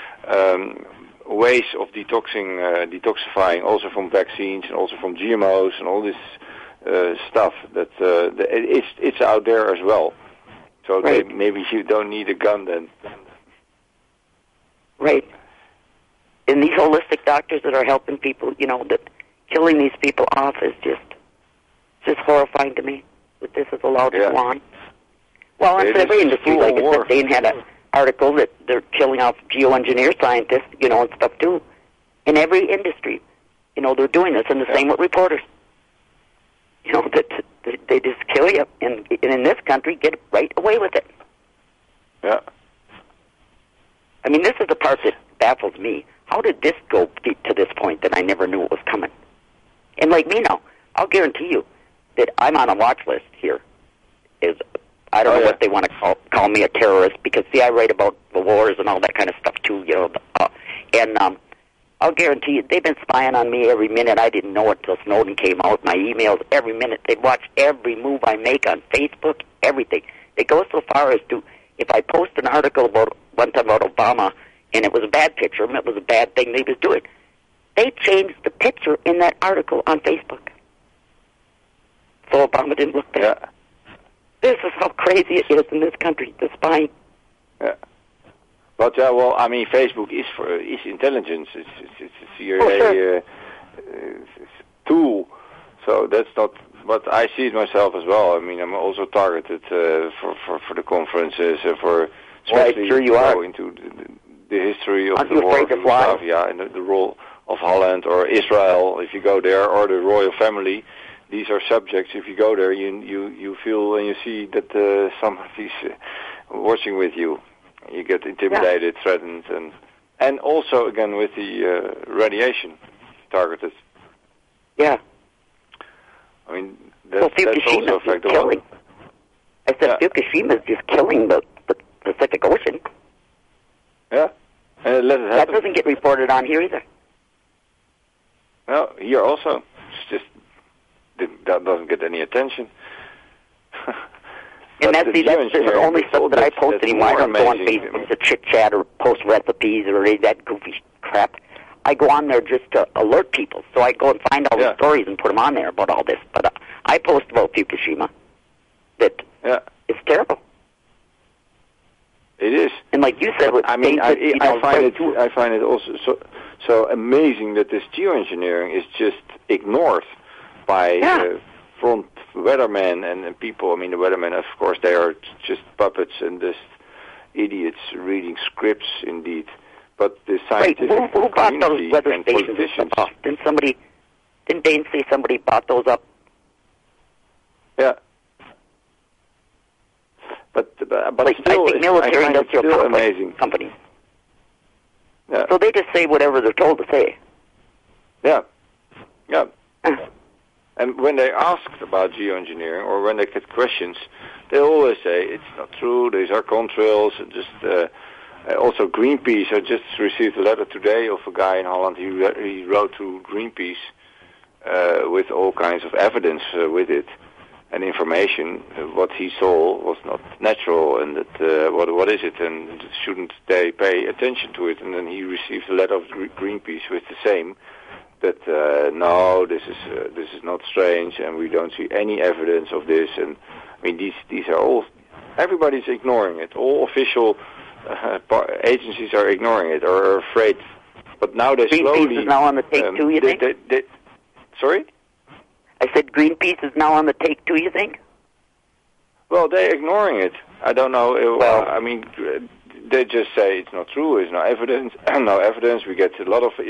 ways of detoxifying, also from vaccines and also from GMOs and all this stuff that it's out there as well. So maybe you don't need a gun then. Right. And these holistic doctors that are helping people, that killing these people off is just horrifying to me. That this is allowed to go on. Well, it's every industry. Like I said, Dane had an article that they're killing off geoengineer scientists, and stuff too. In every industry, they're doing this, and the same with reporters. That they just kill you, and in this country, get right away with it. Yeah. I mean, this is the part that baffles me. How did this go to this point that I never knew it was coming? And like me now, I'll guarantee you that I'm on a watch list here. I don't know what they want to call me, a terrorist, because, see, I write about the wars and all that kind of stuff, too, and I'll guarantee you, they've been spying on me every minute. I didn't know it until Snowden came out. My emails, every minute. They'd watch every move I make on Facebook, everything. They go so far as to, if I post an article one time about Obama, and it was a bad picture, and it was a bad thing they was doing, they changed the picture in that article on Facebook. So Obama didn't look bad. Yeah. This is how crazy it is in this country, the spying. Yeah. But well, I mean, Facebook is intelligence. It's a CIA tool. So that's not. But I see it myself as well. I mean, I'm also targeted for the conferences, for especially sure you are. Into the history of Aren't the you war afraid of to fly? Yugoslavia and the role of Holland or Israel. If you go there, or the royal family, these are subjects. If you go there, you feel and you see that somebody's watching with you. You get intimidated, threatened, and also again with the radiation targeted. Yeah. I mean, that's also Fukushima a factor. killing. I said Fukushima is just killing the Pacific Ocean. Yeah, and let it happen. That doesn't get reported on here either. No, here also. It's just that doesn't get any attention. And that's the only stuff that I post anymore. I don't go on Facebook to chit chat or post recipes or any of that goofy crap. I go on there just to alert people. So I go and find all the stories and put them on there about all this. But I post about Fukushima. That it's terrible. It is. And like you said, I mean, I find it also so amazing that this geoengineering is just ignored by front weathermen and people. I mean, the weathermen, of course, they are just puppets and just idiots reading scripts, indeed. But the scientific who bought those weather and stations? Didn't Dane say somebody bought those up? Yeah. But still, I think military industrial amazing companies. Yeah. So they just say whatever they're told to say. Yeah. Yeah. And when they asked about geoengineering, or when they get questions, they always say it's not true. These are contrails. Just also Greenpeace. I just received a letter today of a guy in Holland. He wrote to Greenpeace with all kinds of evidence with it and information. What he saw was not natural, and that what is it, and shouldn't they pay attention to it? And then he received a letter of Greenpeace with the same. That no, this is not strange, and we don't see any evidence of this. And I mean, these are all. Everybody's ignoring it. All official agencies are ignoring it, or are afraid. But now they slowly. Greenpeace is now on the take too. You think? Sorry? I said Greenpeace is now on the take too. You think? Well, they're ignoring it. I don't know. Well, I mean, they just say it's not true. There's no evidence. No evidence. We get a lot of.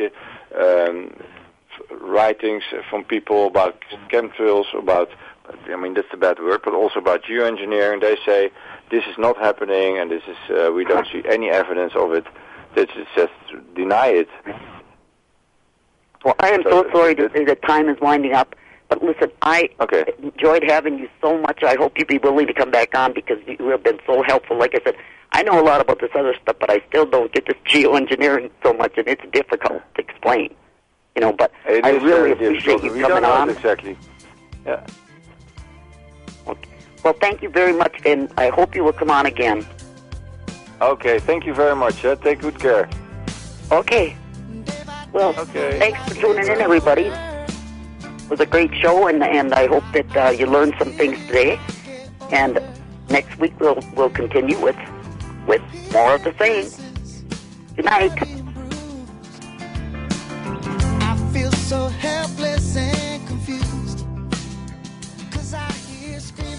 Writings from people about chemtrails, I mean, that's a bad word, but also about geoengineering. They say this is not happening, and this is we don't see any evidence of it. They just deny it. Well, I am so sorry to say that time is winding up. But listen, I enjoyed having you so much. I hope you'd be willing to come back on because you have been so helpful. Like I said, I know a lot about this other stuff, but I still don't get this geoengineering so much, and it's difficult to explain. You know, but I really appreciate you coming on. Exactly. Yeah. Okay. Well, thank you very much, and I hope you will come on again. Okay, thank you very much. Take good care. Okay. Well, thanks for tuning in, everybody. It was a great show, and I hope that you learned some things today. And next week we'll continue with more of the same. Good night. So helpless and confused, 'cause I hear screams.